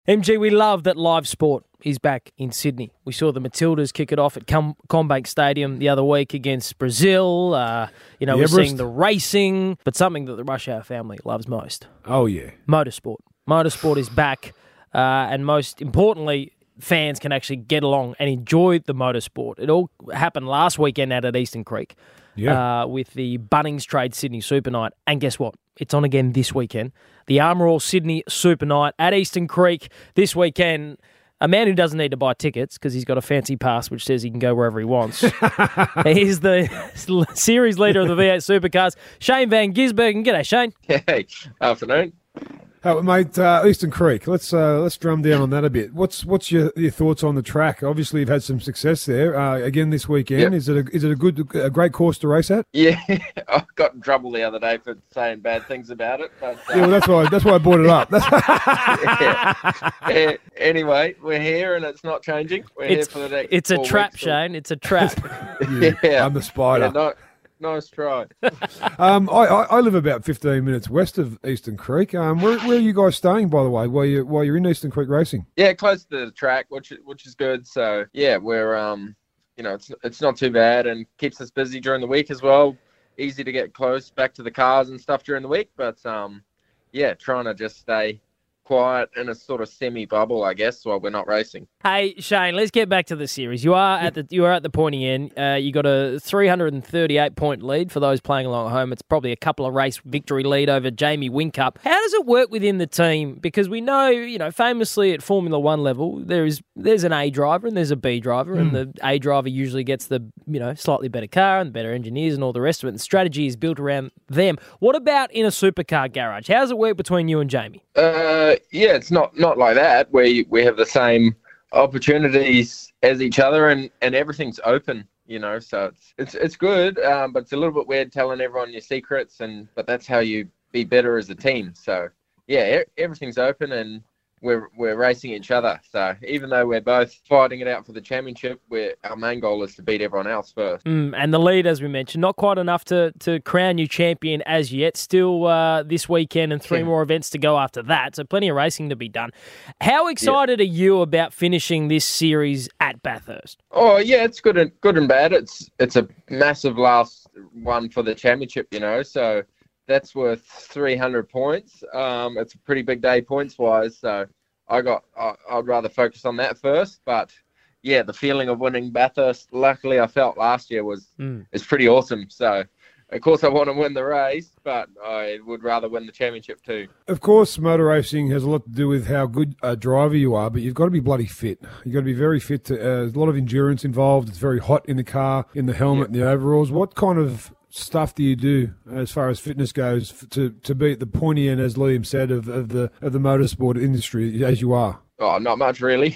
MG, we love that live sport is back in Sydney. We saw the Matildas kick it off at Combank Stadium the other week against Brazil. We're seeing the racing, but something that the Rush Hour family loves most. Oh, yeah. Motorsport. Motorsport is back, and most importantly, fans can actually get along and enjoy the motorsport. It all happened last weekend out at Eastern Creek with the Bunnings Trade Sydney Super Night. And guess what? It's on again this weekend. The Armour All Sydney Super Night at Eastern Creek this weekend. A man who doesn't need to buy tickets because he's got a fancy pass which says he can go wherever he wants. He's the series leader of the V8 Supercars, Shane Van Gisbergen. G'day, Shane. Hey, afternoon. Mate, Eastern Creek. Let's drum down on that a bit. What's your thoughts on the track? Obviously, you've had some success there again this weekend. Yep. Is it a great course to race at? Yeah, I got in trouble the other day for saying bad things about it. But, that's why I brought it up. Anyway, we're here and it's not changing. We're here for the next. It's a trap, Shane. It's a trap. I'm the spider. Yeah, nice try. I live about 15 minutes west of Eastern Creek. Where are you guys staying, by the way, while you're in Eastern Creek racing? Yeah, close to the track, which is good. So yeah, we're it's not too bad and keeps us busy during the week as well. Easy to get close back to the cars and stuff during the week, but trying to just stay quiet in a sort of semi-bubble, I guess, while we're not racing. Hey, Shane, let's get back to the series. You are at the pointy end. You got a 338-point lead for those playing along at home. It's probably a couple of race victory lead over Jamie Whincup. How does it work within the team? Because we know, famously at Formula One level, there's an A driver and there's a B driver, and the A driver usually gets the slightly better car and the better engineers and all the rest of it. And the strategy is built around them. What about in a supercar garage? How does it work between you and Jamie? It's not like that, where we have the same opportunities as each other and everything's open, so it's good, but it's a little bit weird telling everyone your secrets, but that's how you be better as a team. So yeah, everything's open and we're racing each other. So even though we're both fighting it out for the championship, our main goal is to beat everyone else first. And the lead, as we mentioned, not quite enough to crown you champion as yet. Still this weekend and 3 more events to go after that. So plenty of racing to be done. How excited are you about finishing this series at Bathurst? Oh yeah, it's good and bad. It's a massive last one for the championship, so that's worth 300 points. It's a pretty big day points-wise, so I'd rather focus on that first. But, yeah, the feeling of winning Bathurst, luckily I felt last year is pretty awesome. So, of course, I want to win the race, but I would rather win the championship too. Of course, motor racing has a lot to do with how good a driver you are, but you've got to be bloody fit. You've got to be very fit. There's a lot of endurance involved. It's very hot in the car, in the helmet, and the overalls. What kind of stuff do you do as far as fitness goes to be at the pointy end, as Liam said, of the motorsport industry as you are? Oh, not much really.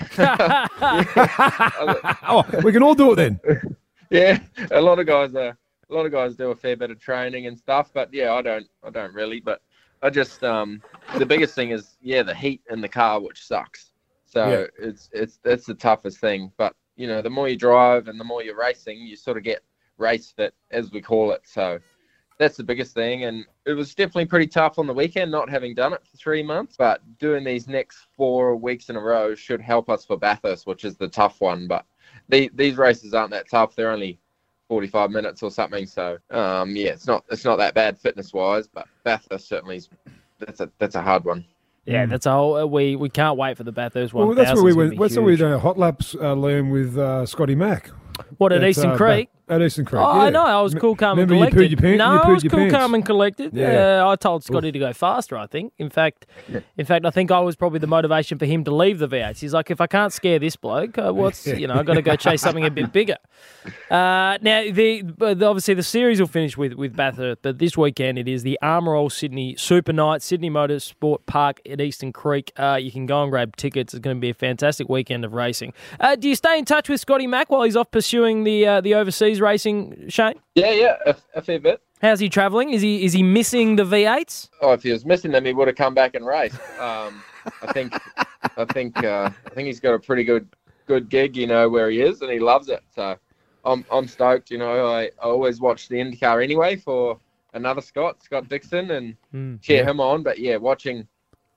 We can all do it then. Yeah, a lot of guys do a fair bit of training and stuff, but yeah, I don't really. But I just the biggest thing is the heat in the car, which sucks. So it's the toughest thing. But the more you drive and the more you're racing, you sort of get race fit, as we call it. So that's the biggest thing, and it was definitely pretty tough on the weekend not having done it for 3 months, but doing these next 4 weeks in a row should help us for Bathurst, which is the tough one. But these races aren't that tough. They're only 45 minutes or something, so it's not that bad fitness wise, but Bathurst certainly that's a hard one. Yeah, that's a whole. We can't wait for the Bathurst one. Well, that's where we went. That's where we did our hot laps, Liam, with Scotty Mack. What, at Eastern Creek? At Eastern Creek, I know. I was cool, calm, and collected. You pooed your pants? No, I was cool, calm, and collected. Yeah. I told Scotty to go faster, I think. In fact, I think I was probably the motivation for him to leave the V8s. He's like, if I can't scare this bloke, I've got to go chase something a bit bigger. Now, obviously the series will finish with Bathurst, but this weekend it is the Armour All Sydney Super Night, Sydney Motorsport Park at Eastern Creek. You can go and grab tickets. It's going to be a fantastic weekend of racing. Do you stay in touch with Scotty Mack while he's off pursuing the overseas racing, Shane? Yeah, a fair bit. How's he travelling? Is he missing the V8s? Oh, if he was missing them, he would have come back and raced. I think he's got a pretty good gig, where he is, and he loves it. So I'm stoked. I always watch the IndyCar anyway for another Scott Dixon, and cheer him on. But yeah, watching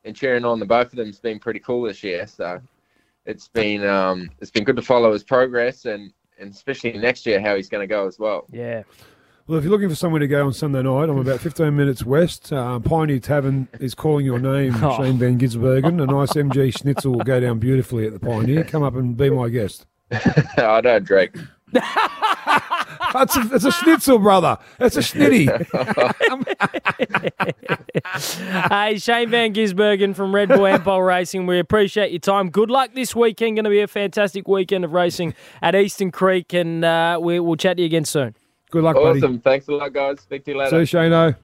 and cheering on the both of them has been pretty cool this year. So it's been good to follow his progress and especially next year how he's going to go as well. Yeah. Well, if you're looking for somewhere to go on Sunday night, I'm about 15 minutes west. Pioneer Tavern is calling your name, Shane Van Gisbergen. A nice MG schnitzel will go down beautifully at the Pioneer. Come up and be my guest. I don't drink. It's a schnitzel, brother. It's a schnitty. Hey, Shane Van Gisbergen from Red Bull Ampol Racing. We appreciate your time. Good luck this weekend. Going to be a fantastic weekend of racing at Eastern Creek, and we'll chat to you again soon. Good luck, buddy. Awesome. Thanks a lot, guys. Speak to you later. See you, Shane-o.